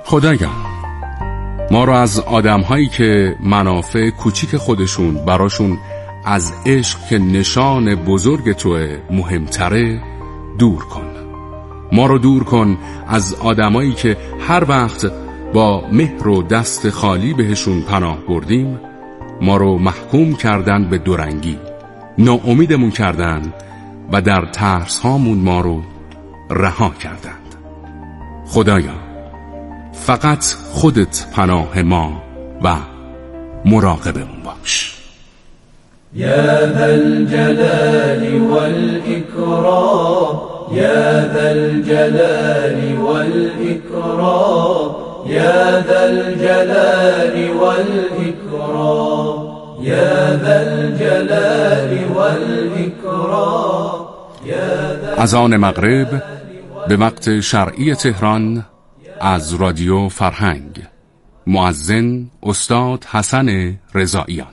خدایا ما رو از آدم‌هایی که منافع کوچیک خودشون براشون از عشق که نشان بزرگ توه مهمتره دور کن. ما رو دور کن از آدمایی که هر وقت با مهر و دست خالی بهشون پناه بردیم ما رو محکوم کردن به دورنگی، ناامیدمون کردن و در ترس هامون ما رو رها کردند. خدایا فقط خودت پناه ما و مراقبمون باش. یا ذا الجلال والإکرام، یا ذا الجلال والإکرام، یا ذا الجلال والإکرام، یا ذا الجلال والإکرام. اذان مغرب به وقت شرعی تهران از رادیو فرهنگ. مؤذن استاد حسن رضاییان.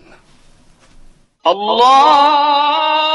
الله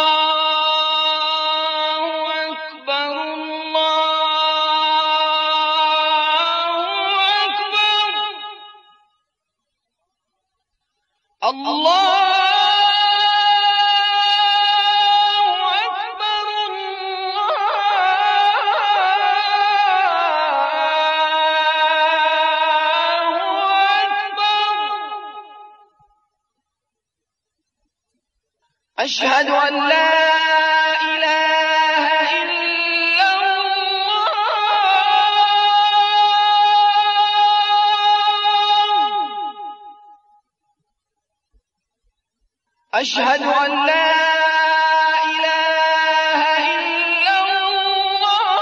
أشهد أن لا إله إلا الله أشهد أن لا إله إلا الله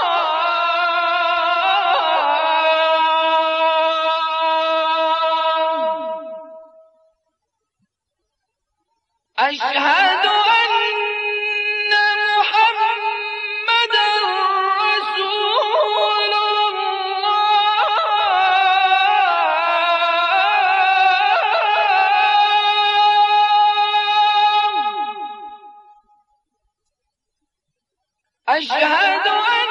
أشهد أشهد أن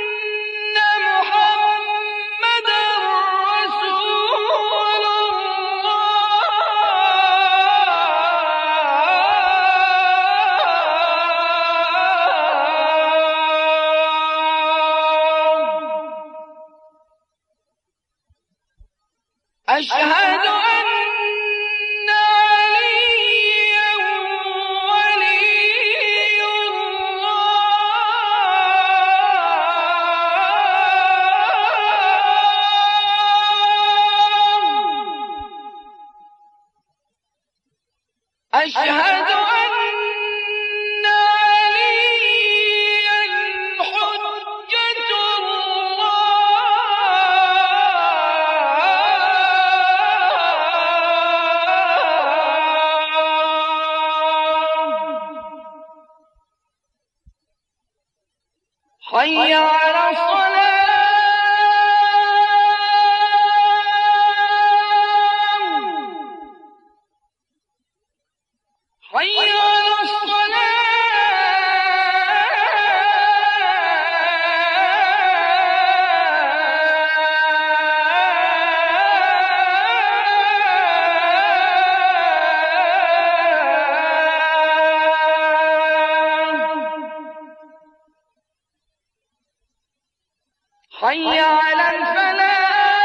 محمدا رسول الله. أشهد أن عليا ولي أشهد أن عليا حجة الله. حي على الصلاة. حي على الصلاة. حي على الفلاح.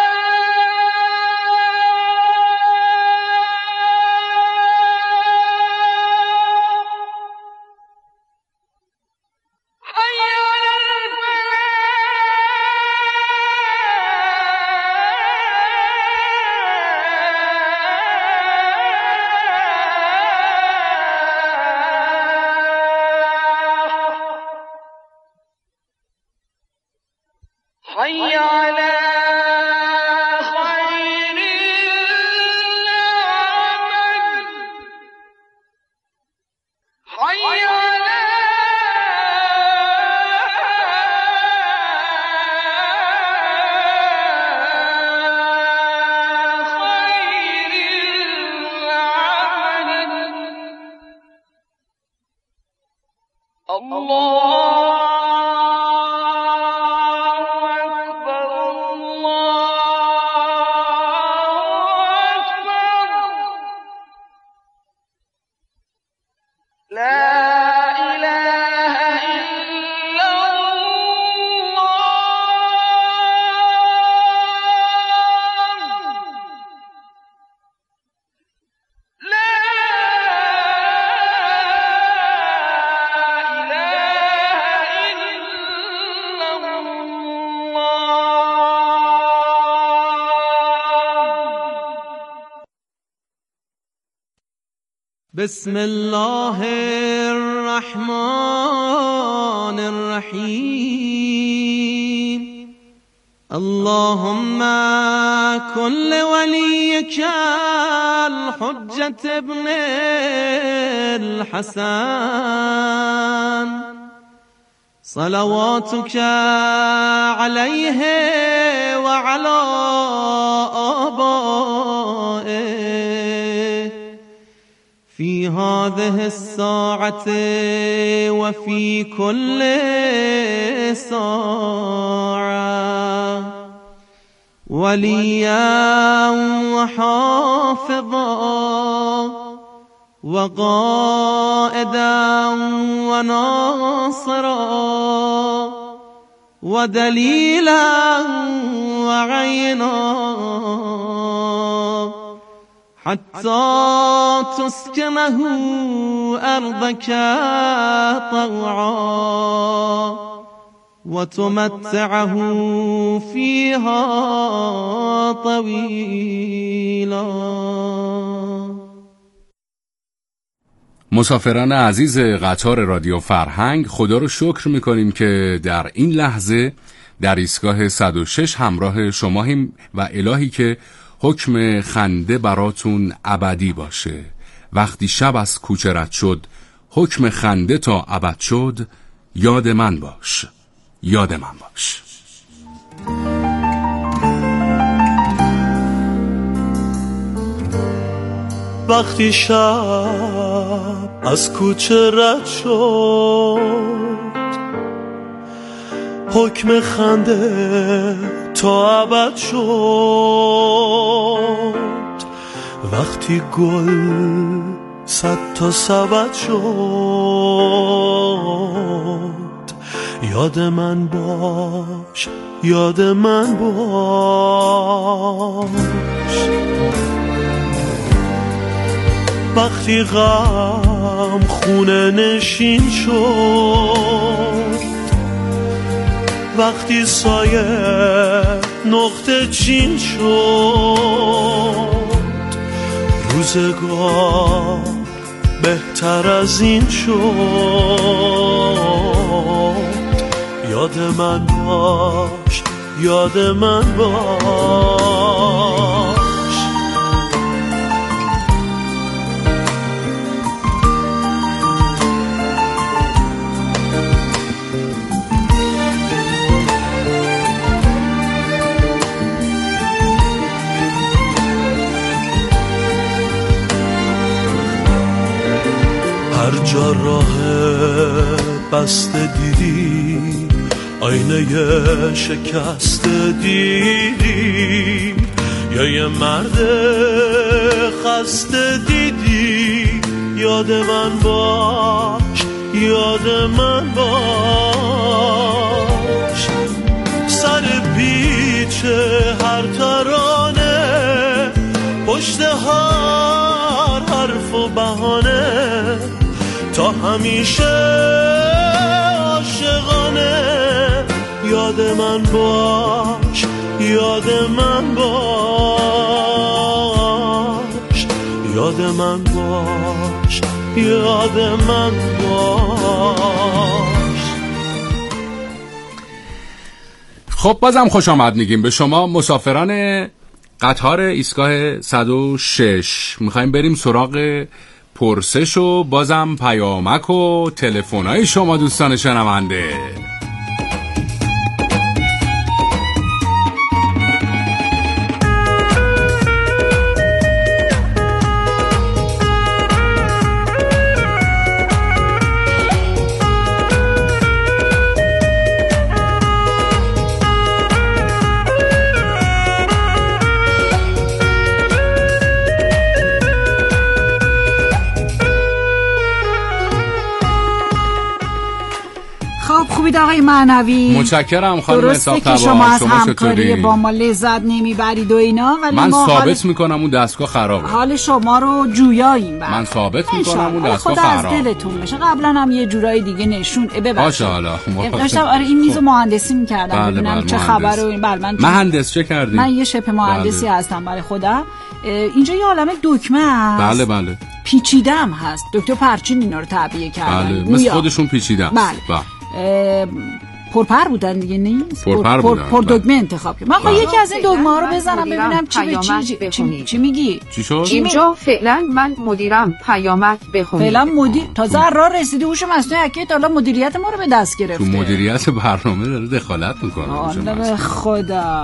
حي على خير العمل. حي على خير العمل. الله أكبر. بسم الله الرحمن الرحیم اللهم کن لولیک الحجة ابن الحسن صلواتك عليه وعلى آبائه في هذه الساعة وفي كل ساعة وليا وحافظا وقائدا وناصرا ودليلا وعينا حتى تسكنه أرضك طوعا وتمتعه فيها طويلا. مسافران عزیز قطار رادیو فرهنگ، خدا رو شکر میکنیم که در این لحظه در ایستگاه 106 همراه شماییم و الهی که حکم خنده براتون ابدی باشه. وقتی شب از کوچه رد شد، حکم خنده تا ابد شد، یاد من باش، یاد من باش. وقتی شب از کوچه رد شد، حکم خنده تا ابد شد. وقتی گل 100 تا سبد شد، یاد من باش، یاد من باش. وقتی غم خونه نشین شد، وقتی سایه نقطه چین شد، روزگار بهتر از این شد. یاد من باش، یاد من باش. هر جا راه بسته دیدی، آینه شکسته دیدی، یا یه مرد خسته دیدی، یاد من باش، یاد من باش. سر پیچ هر ترانه، پشت هر حرف و بهانه، تا همیشه عاشقانه. یاد من باش، یاد من باش. یاد من باش، یاد من باش. خب بازم خوش آمد میگیم به شما مسافران قطار ایستگاه 106. میخوایم بریم سراغ پرسش و بازم پیامک و تلفن‌های شما دوستان شنونده. خوبید آقای معنوی؟ متشکرم خانم درسته اسحاق که شما از شما همکاری چطوری؟ با ما لذت نمیبرید و اینا، ولی من ما ثابت میکنم اون دستگاه خرابه. حال شما رو جویاییم بعد. من ثابت میکنم اون دستگاه خدا خرابه. از دلتون بشه. قبلا هم یه جورای دیگه نشون ببخشید. باشه حالا. داشتم آره این میزو مهندسی می‌کردم بله ببینم بله چه خبره و این. بله من مهندس چه کردی؟ من یه شبه مهندسی بله. هستم برای خودم. اینجا یه عالمه دکمه هست. بله بله. پیچیده هم هست. دکتر پرچین اینا رو تعبیه کردن. بله، مثل خودشون پیچیده. بله. پرپر بودن دیگه، نیست پرپر بودن. پردگمه انتخاب کرد. من یکی از این دگمه ها رو بزنم ببینم چی میگی. چی شد؟ اینجا فعلا من مدیرم، پیامک بخونید. فعلا مدیر تازه راه رسیده هوش مصنوعی حکیت حالا مدیریت ما رو به دست گرفته. تو مدیریت برنامه داره دخالت میکنه. الله به خدا،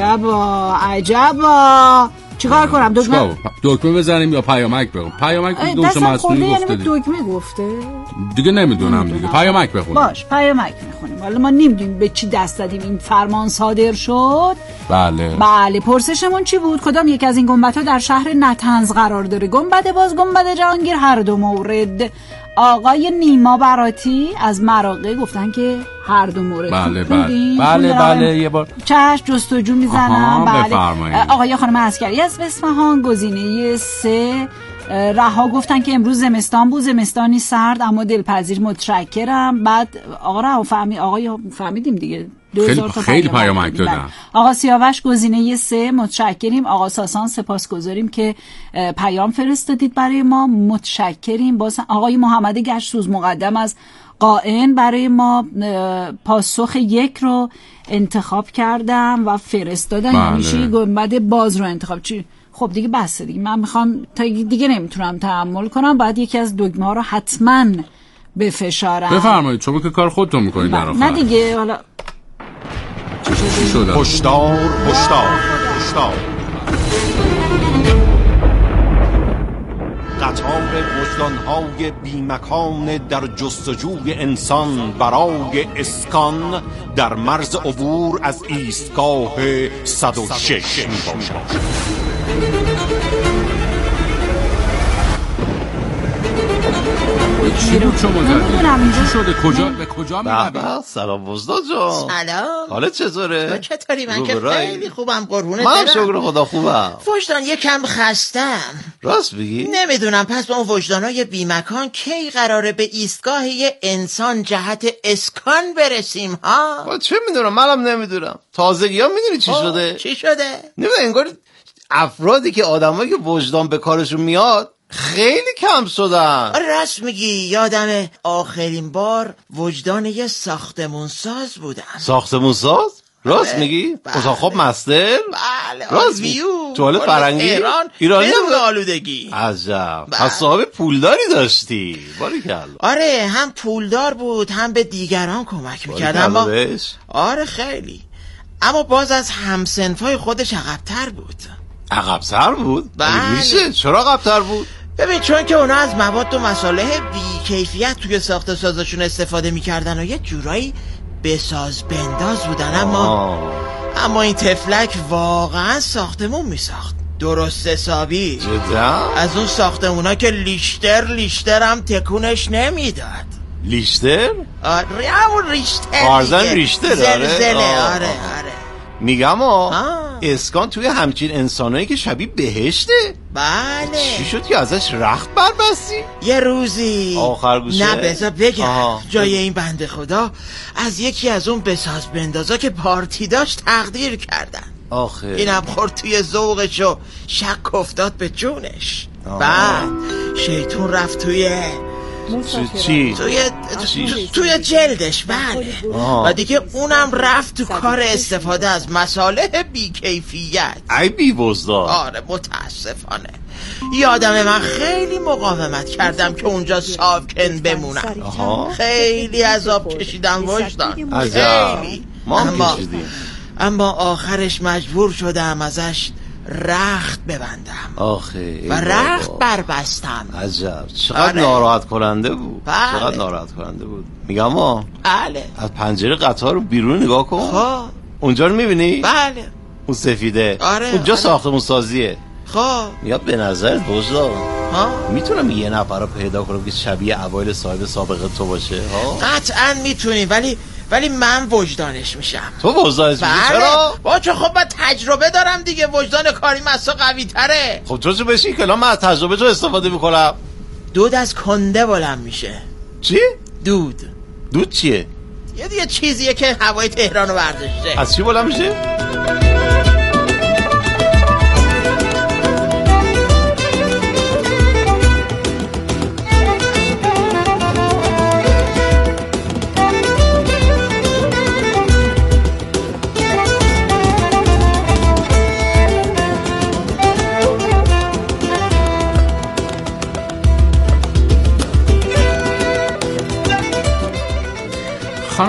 عجبا. چیکار کنم؟ دکمه بزنیم یا پیامک بخونیم؟ پیامک دوش مصنوعی گفته دکمه گفته دیگه نمیدونم دیگه. پیامک بخونیم. باش پیامک میخونیم. حالا ما نمیدونیم به چی دست دادیم این فرمان صادر شد. بله پرسشمون چی بود؟ کدام یک از این گنبدها در شهر نطنز قرار داره؟ گنبد باز، گنبد جهانگیر، هر دو مورد. آقای نیما براتی از مراغه گفتن که هر دو مورد. بله یه بار چشم جستجو میزنم. بله. آقای خانم عسکری از اصفهان گزینه 3. رها گفتن که امروز زمستان بود، زمستانی سرد اما دلپذیر، متشکرم. بعد آقا رها فهمیدیم دیگه. خیلی پیامک دادن. آقا سیاوش گزینه 3 متشکریم. آقا ساسان سپاسگزاریم که پیام فرستادید برای ما، متشکریم. آقای محمد گشتسوز مقدم از قائن برای ما پاسخ 1 رو انتخاب کردم و فرستادن. یعنی چی؟ گنبد باز رو انتخاب. چی؟ خب دیگه بسه دیگه، من میخوام تا دیگه نمیتونم تحمل کنم، باید یکی از دگمه ها رو حتما بفشارم. بفرمایید، شما که کار خودتون میکنید در آخر. نه دیگه حالا چی شده؟ هشدار قطار وجدان‌های بیمکان در جستجوی انسان برای اسکان در مرز عبور از ایستگاه 106 میباشد. چی بود شما زدید؟ چی شده؟ به کجا میروید؟ سلام وزدا جان. سلام. حالت چطوره؟ تو چطوری؟ من که خیلی خوبم قربونت برم. من شکر خدا خوبم. وجدان یکم خستم. راست بگی؟ نمیدونم پس با اون وجدانای بیمکان کی قراره به ایستگاه انسان جهت اسکان برسیم ها؟ چه میدونم، منم نمیدونم. تازگی ها میدونی چی شده؟ چی شده؟ نمیدونم، انگار افرادی که آدمایی که وجدان به کارشون میاد خیلی کم شدن. آره راست میگی. یادم آخرین بار وجدان یه ساختمونساز بودم. ساختمونساز؟ راست میگی؟ اتاق خواب مستر؟ بله. راست میگی؟ توالت فرنگی؟ ایرانی بدون آلودگی. عجب. پس صاحب پولداری داشتی. باریکلا. آره، هم پولدار بود هم به دیگران کمک میکرد. اما آره خیلی. اما باز از همسنفای خودش عقب‌تر بود. عقب‌تر بود؟ بله. میشه؟ چرا عقب‌تر بود؟ ببین چون که اونا از مواد و مصالح بی کیفیت توی ساخت سازشون استفاده میکردن و یه جورایی بساز بنداز بودن. اما این تفلک واقعا ساختمون میساخت درست حسابی. جدا؟ از اون ساختمونا که لیشتر هم تکونش نمیداد. لیشتر؟ آره همون ریشتر. بارزن ریشتر. زلزله. آره. میگم اسکان توی همچین انسانایی که شبیه بهشته. بله. چی شد که ازش رخت بربستی؟ یه روزی آخرگوشه؟ نه بذار بگم. جای این بنده خدا از یکی از اون بساز بندازا که پارتی داشت تقدیر کردن. آخه اینم خورد توی ذوقش و شک افتاد به جونش. بعد شیطون رفت توی جلدش. بله. و دیگه اونم رفت تو کار استفاده از مصالح بیکیفیت. ای بی وزدان. آره متاسفانه. یادمه من خیلی مقاومت کردم که اونجا ساکن بمونم. خیلی عذاب کشیدم وجدان. خیلی. اما آخرش مجبور شدم ازش رخت ببندم. آخه و رخت بربستم. عجب. چقدر ناراحت کننده بود. چقدر ناراحت کننده بود. میگم بله. از پنجره قطار رو بیرون نگاه کن. اونجا رو میبینی؟ بله. اون سفیده. اونجا ساختمون سازیه. میاد به نظرت وجدان میتونم یه نفر رو پیدا کنم که شبیه اوایل صاحب سابقه تو باشه؟ قطعا میتونی، ولی من وجدانش میشم. تو وجدانش میشی؟ چرا؟ چون خب من تجربه دارم دیگه. وجدان کاریم از تو قوی تره. خب چون بشی که من از تجربه تو استفاده میکنم. دود از کنده بلند میشه. چی؟ دود چیه؟ یه چیزیه که هوای تهران رو برداشته. از چی بلند میشه؟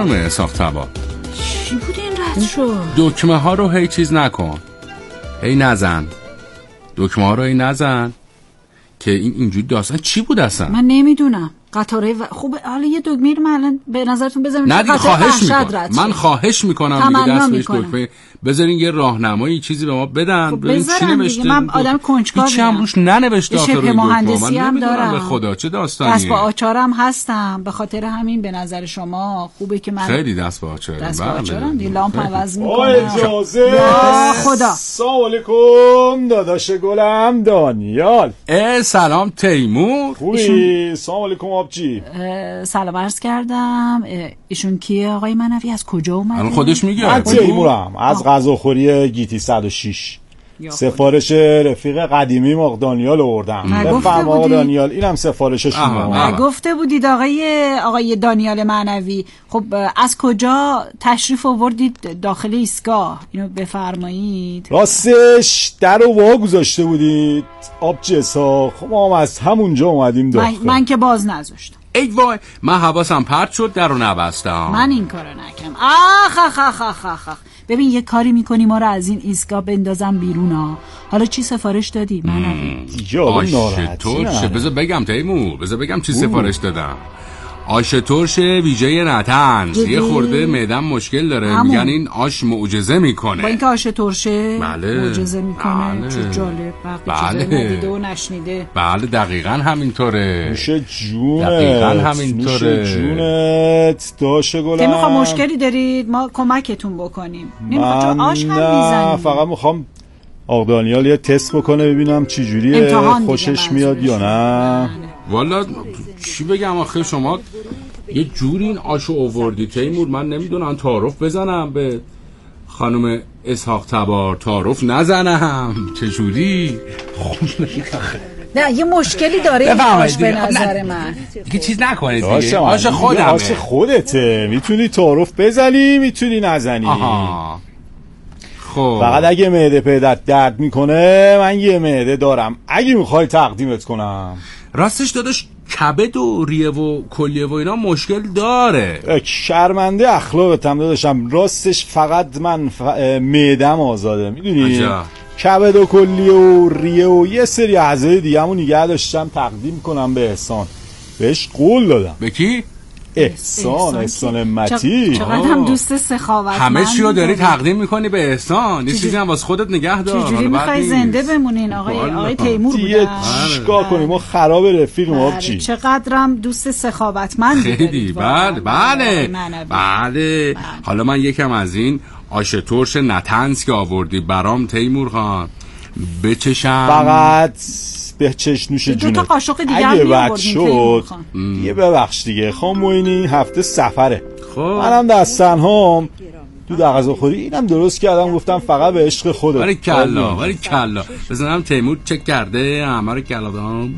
خانم اسحاق تبار. چی بود این رد شد؟ دکمه ها رو هی چیز نکن، هی نزن، دکمه ها رو هی نزن که اینجوری داستان چی بود اصلا؟ من نمیدونم. قطاره خوب، حالا یه دکمه رو من به نظرتون بذاریم. نه دیگه خواهش میکنم، من خواهش میکنم دیگه دست بهش دکمه بذارین، یه راهنمایی چیزی به ما بدن. ببین چی نوشته. من آدم کنجکاوم، هیچ هم روش ننوشته آخر روی مهندسی هم دارم. به خدا چه داستانیه. دست با آچارم هستم، به خاطر همین به نظر شما خوبه که من خیلی دست با آچارم. دست با آچارم دیگه لامپ عوض میکنم. اجازه. خدا. سلام علیکم داداش گلم دانیال. سلام تیمور. خوبی؟ سلام علیکم آبجی. سلام عرض کردم. ایشون کیه آقای منوی؟ از کجا اومده؟ الان خودش میگه. من تیمورم از غذاخوری گیتی 106. سفارش رفیق قدیمی آقا دانیال آوردم. بفرم آقا دانیال، اینم سفارش شما. گفته بودید آقای دانیال معنوی. خب از کجا تشریف آوردید داخل ایستگاه؟ اینو بفرمایید. راستش در رو وا گذاشته بودید آبجسا، خب ما از همونجا اومدیم داخل. من که باز نذاشتم. ای وای، من حواسم پرت شد، در رو نبستم. من این کارو نکردم. آخ. ببین یه کاری میکنی ما رو از این ایستگاه بندازم بیرون ها. حالا چی سفارش دادی؟ آش ترش. بذار بگم تیمور، بذار بگم چی سفارش دادم. آش ترش ویژه نتنز. یه خورده معدم مشکل داره، میگن این آش معجزه میکنه. با اینکه آش ترشه معجزه میکنه. چه جالب. چیزایی ندیده و نشنیده. بله دقیقاً همینطوره. میشه جونت. دقیقاً همینطوره. میشه جونت داشه گلم. نمیخوام مشکلی دارید ما کمکتون بکنیم؟ نمیخوام چون آش هم میزنیم. فقط میخوام آقا دانیال یه تست بکنه ببینم چی جوریه، خوشش میاد یا نه. والا چی بگم آخه شما یه جوری این آشو آوردی تیمور، من نمیدونم تعارف بزنم به خانم اسحاق تبار، تعارف نزنم چه جوری. نه یه مشکلی داره این آش به نظر من. دیگه چیز نکنید دیگه، آش خودمه. آش خودته، میتونی تعارف بزنی میتونی نزنی. خب فقط اگه معده پیدت درد میکنه من یه معده دارم، اگه میخوای تقدیمت کنم. راستش داداش کبد و ریه و کلیه و اینا مشکل داره. شرمنده اخلاقتم داداشم، راستش فقط من معدم آزاده، میدونی؟ کبد و کلیه و ریه و یه سری اعضای دیگه‌مو نگه داشتم تقدیم کنم به احسان. بهش قول دادم. به کی؟ احسان متی. چقدر هم دوست سخاوتمند. همه چی رو داری تقدیم میکنی به احسان، یه چیزی هم واسه خودت نگه دار. چجوری میخوای زنده بمونین آقای تیمور بودن؟ چیکار کنیم ما خراب رفیقیم آبجی. چقدرم دوست سخاوتمند خیلی. بله. حالا من یکم از این آش ترش نتنز که آوردی برام تیمور خان بچشم. فقط به چش نوش جونه. 2 قاشق دیگه اگه بد شد یه ببخش دیگه، خان موینی هفته سفره. خب منم دست تنهام تو غذاخوری، اینم درست کردم گفتم فقط به عشق خودت. باری کلا بزنم تیمور چک کرده همه رو کلا دام.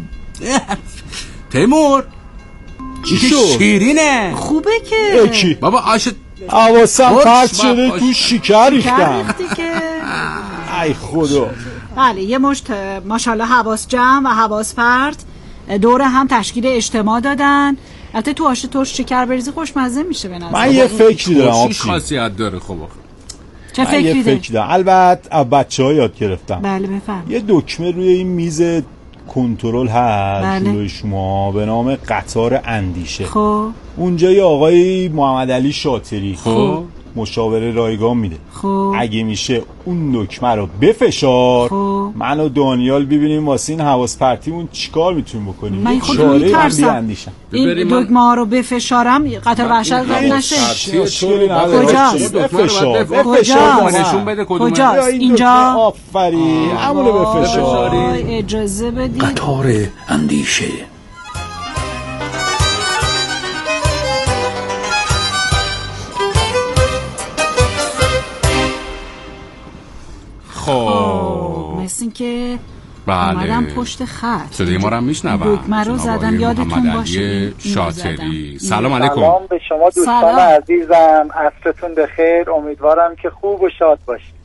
تیمور چی شد؟ شیرینه خوبه که بابا آش حواسم پرت شده تو شکر ریختم. ای خدا. بله یه مشت ماشاءالله حواس جمع و حواس پرت دور هم تشکیل اجتماع دادن. البته تو آش ترش شکر بریزی خوشمزه میشه به نظر من. یه فکری دارم. چی خاصیت داره؟ خب چه فکری دارم؟ البته از بچه‌ها یاد گرفتم. بله بفرمایید. یه دکمه روی این میز کنترل هست جلوی شما به نام قطار اندیشه. خب اونجا یه آقای محمد علی شاطری خب مشاوره رایگان میده. خب اگه میشه اون دکمه رو بفشار. خب من و دانیال ببینیم واسه این حواس پرتیمون چیکار میتونیم بکنیم. من خودم میترسم این دکمه رو بفشارم قطار وحشت رد نشه. کجاست؟ نشون بده کجاست؟ اینجا. آفرین همونو بفشار. اجازه بدید. قطار اندیشه. خب مثل که بله اومدم پشت خط. صدای ما رو میشنوم. دکمه رو زدم یادتون باشه. شاطری. سلام علیکم. سلام به شما دوستان عزیزم، عصرتون بخیر. امیدوارم که خوب و شاد باشید.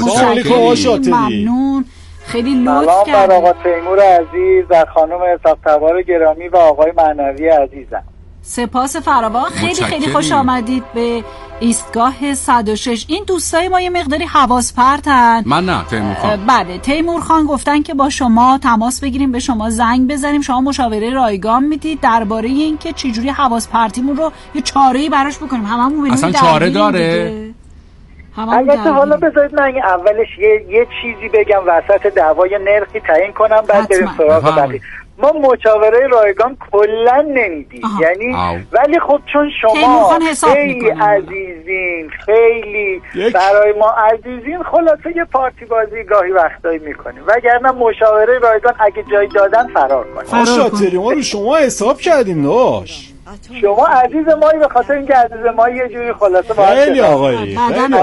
ممنون. خیلی لطف کردید. سلام بر آقا تیمور عزیز و خانم اسحاق تبار گرامی و آقای معنوی عزیزم. سپاس فراوان. خیلی خوش آمدید به ایستگاه 106. این دوستای ما یه مقداری حواس پرتن. من نه، تیمور خان. بله، تیمور خان گفتن که با شما تماس بگیریم، به شما زنگ بزنیم، شما مشاوره رایگان میدید درباره اینکه چجوری حواس پرتیمون رو یه چاره‌ای براش بکنیم. هممون ببینیم اصلا چاره داره. البته حالا بذارید من اولش یه چیزی بگم وسط دعوای نرخی تعیین کنم، بعد بریم سراغ بقیه. ما مشاوره رایگان کلا نمیدیم، یعنی ولی خب چون شما خیلی عزیزین، خیلی برای ما عزیزین، خلاصه یه پارتی بازی گاهی وقتایی میکنیم، وگرنه مشاوره رایگان اگه جای دادن فرار کنیم. شاطری، ما رو شما حساب کردیم داش. شما عزیز مایی به خاطر اینکه عزیز مایی یه جوری خلاصه باید خیلی آقایی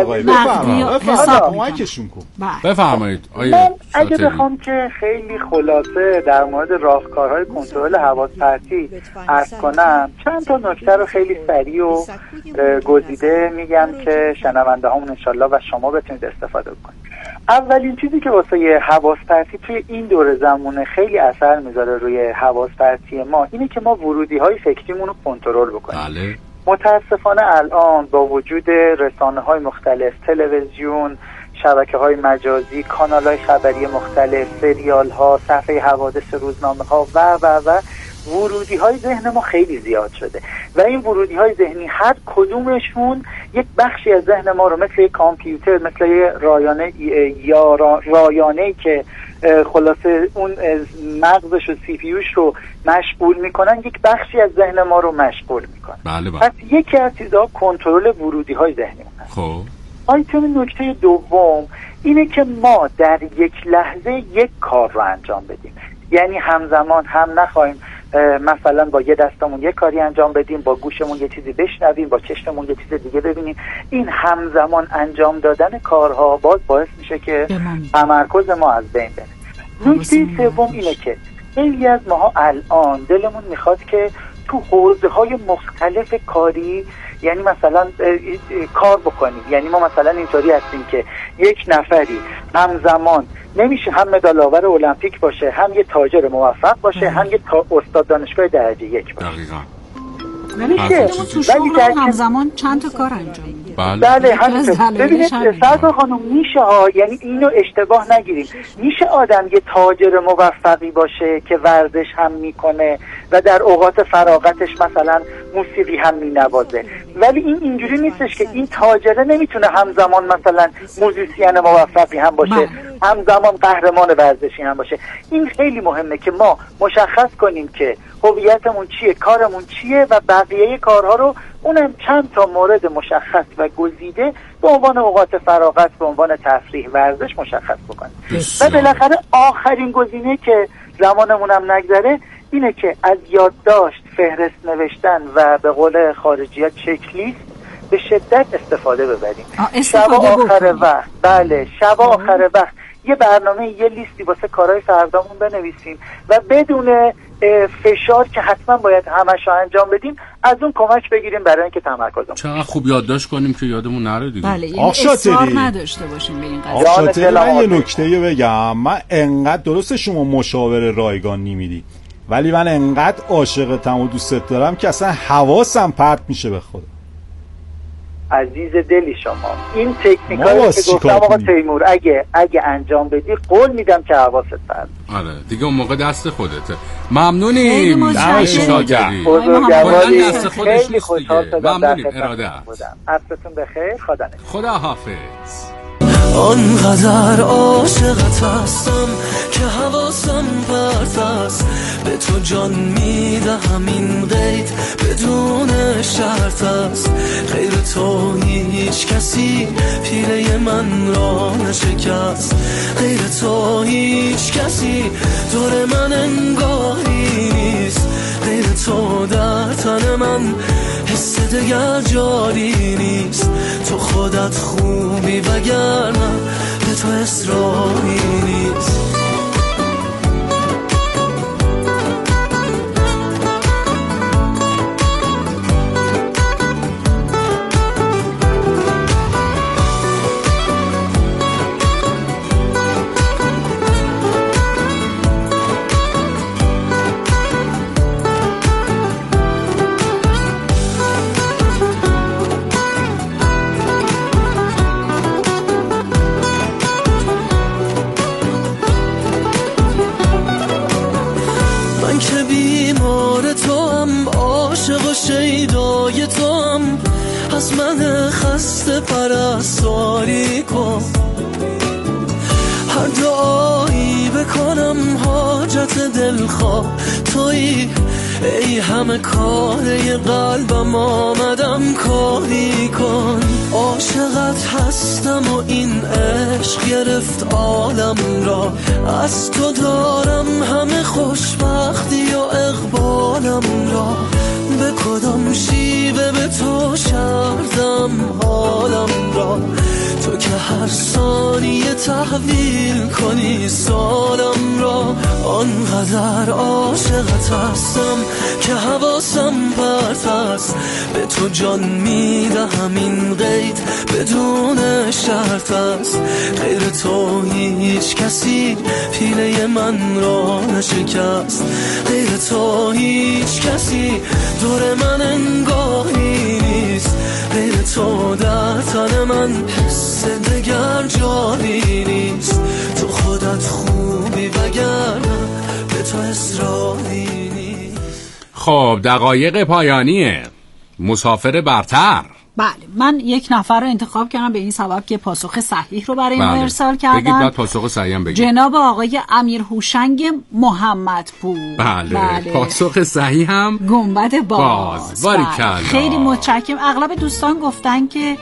کمکشون کن. بفرمایید. من اگه بخوام که خیلی خلاصه در مورد راهکارهای کنترل حواس پرتی عرض کنم، چند تا نکته رو خیلی سریع و گزیده میگم که شنونده هامون انشالله و شما بتونید استفاده کنید. اولین چیزی که واسه حواس پرتی توی این دوره زمونه خیلی اثر میذاره روی حواس پرتی ما اینه که ما ورودی های فکریمون رو کنترل بکنیم. بله. متاسفانه الان با وجود رسانه های مختلف، تلویزیون، شبکه های مجازی، کانال های خبری مختلف، سریال ها، صفحه حوادث روزنامه ها و ورودی های ذهن ما خیلی زیاد شده و این ورودی های ذهنی هر کدومشون یک بخشی از ذهن ما رو مثل یک کامپیوتر، مثل یک رایانه‌ای که خلاصه اون مغزش و سی پی یوش رو مشغول میکنن، یک بخشی از ذهن ما رو مشغول میکنن. بله. پس یکی از چیزها کنترل ورودی های ذهنی هست. خب آیتم نکته دوم اینه که ما در یک لحظه یک کار رو انجام بدیم، یعنی همزمان هم نخواهیم مثلا با یه دستمون یه کاری انجام بدیم، با گوشمون یه چیزی بشنویم، با چشممون یه چیز دیگه ببینیم. این همزمان انجام دادن کارها باعث میشه که تمرکز ما از بین بره. نکته سوم اینه که خیلی از ماها الان دلمون میخواد که تو حوزه های مختلف کاری، یعنی مثلا کار بکنیم، یعنی ما مثلا اینطوری هستیم که یک نفری همزمان نمیشه هم مدال آور المپیک باشه، هم یه تاجر موفق باشه، هم یه استاد دانشگاه درجه یک باشه. دقیقاً. نمیشه. تو شغل همزمان چند تا کار انجام میدیم. بله همینطور. ببینید سرکار خانم میشه ها، یعنی اینو اشتباه نگیریم، میشه آدم یه تاجر موفقی باشه که ورزش هم میکنه و در اوقات فراغتش مثلا موسیقی هم مینوازه، ولی این اینجوری نیستش که این تاجره نمیتونه همزمان مثلا موزیسین موفقی هم باشه، همزمان قهرمان ورزشی هم باشه. این خیلی مهمه که ما مشخص کنیم که هویتمون چیه، کارمون چیه و بقیه کارها رو اونم چند تا مورد مشخص و گزیده به عنوان اوقات فراغت، به عنوان تفریح، ورزش مشخص بکنیم. و بالاخره آخرین گزینه که زمانمون هم نگذره اینه که از یادداشت، فهرست نوشتن و به قول خارجی‌ها چک لیست به شدت استفاده ببریم. شب آخر وقت، بله، شب آخر وقت یه برنامه، یه لیستی واسه کارهای فردامون بنویسیم و بدون فشار که حتما باید همش رو انجام بدیم از اون کمک بگیریم برای اینکه تمرکزمون چقدر خوب یادداشت کنیم که یادمون نره دیگه. بله، این اصرار نداشته باشیم به این قضیه. من یه نکته بگم، من انقدر درست شما مشاوره رایگان نمیدی، ولی من انقدر عاشقتم و دوستت دارم که اصلا حواسم پرت میشه به خدا. عزیز دلی شما این تکنیکایی که گفتم آقا تیمور اگه انجام بدی قول میدم که حواست پرت. آره دیگه اون موقع دست خودته. ممنونیم. شاگردی دست خودش خیلی خوشحال شدم. ممنونیم. اراده عصرتون بخیر. خدا حافظ. آنقدر عاشقت هستم که حواسم پرت است، به تو جان میدهم این قید بدون شرط است، غیر تو هیچ کسی پیله من را نشکست، غیر تو هیچ کسی دور من انگاری نیست، غیر تو در تن من حس دگر جاری نیست، تو خودت خوبی وگرنه به تو اصراری نیست. دست پرستاری کن، هر دعایی بکنم حاجت دلخواه تویی، ای همه کاره قلبم آمدم کاری کن. عاشقت هستم و این عشق گرفت عالم را، از تو دارم همه خوشبختی و اقبالم را، به کدام شیوه به تو شردم حالم را، تو که هر ثانیه تحویل کنی سالم را. آنقدر عاشقت هستم که حواسم پرت است، به تو جان میدهم این قید بدون شرط است، غیر تو هیچ کسی پیله من را نشکست، غیر تو هیچ کسی دور من انگاری نیست، غیر تو در تن من حس دگر جاری نیست، تو خودت خوبی وگرنه به تو اصراری نیست. خب دقایق پایانیه. مسافر برتر. بله من یک نفر رو انتخاب کردم به این سبب که پاسخ صحیح رو برای ما ارسال کردن. بگید بعد پاسخ صحیح هم بگید. جناب آقای امیر هوشنگ محمدپور. بله. پاسخ صحیح هم گنبد باز. باریکلا. خیلی متشکرم. اغلب دوستان گفتن که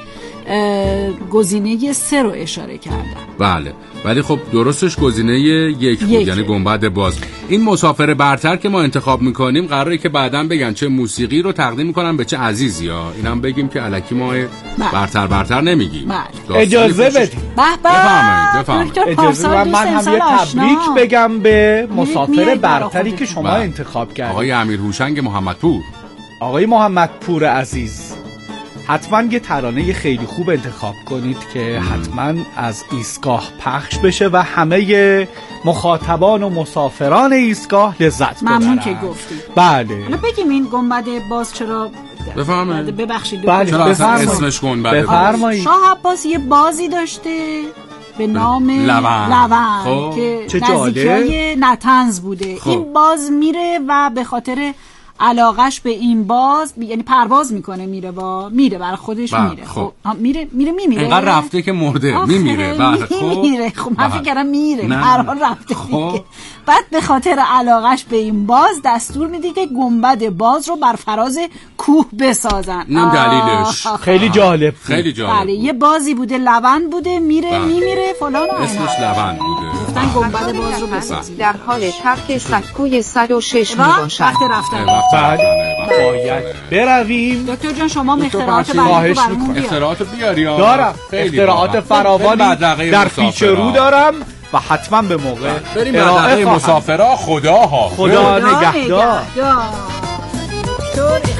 گزینه 3 رو اشاره کردن. بله ولی خب درستش گزینه 1 بود، یعنی گنبد باز. این مسافر برتر که ما انتخاب میکنیم قراره که بعداً بگن چه موسیقی رو تقدیم میکنن به چه عزیزی ها، اینم بگیم که الکی ما برتر نمیگیم. اجازه بدید. بفرمایید. اجازه من هم یه تبریک بگم به مسافر برتری که شما انتخاب کردید، آقای امیر هوشنگ محمدپور. آقای محمدپور عزیز، حتما یه ترانه خیلی خوب انتخاب کنید که حتما از ایستگاه پخش بشه و همه مخاطبان و مسافران ایستگاه لذت ببرن. ممنون که گفتید. بله. حالا بگیم این گنبد باز چرا بفرمایید. ببخشید. بله اسمش گنبد باز. شاه عباس یه بازی داشته به نام لون که نزدیکی نطنز بوده. این باز میره و به خاطر علاقش به این باز یعنی پرواز میکنه، میره برای خودش میره. خب میره اینقدر رفته که مرده میمیره. بله خب من فکر کردم میره هر حال رفته دیگه. بعد به خاطر علاقش به این باز دستور میده که گنبد باز رو بر فراز کوه بسازن. اینم دلیلش خیلی جالب. بله یه بازی بوده، لون بوده، میره فلان اسمش لون بوده. گفتن گنبد باز رو بسازید. در حال ترک سکوی 106 میباشد. وقت رفتن. باید برویم. دکتر جان شما اختراعات برامون بیاری. دارم اختراعات فراوانی در پیش رو دارم و حتما به موقع بریم برای مسافرها. خدا نگهدار.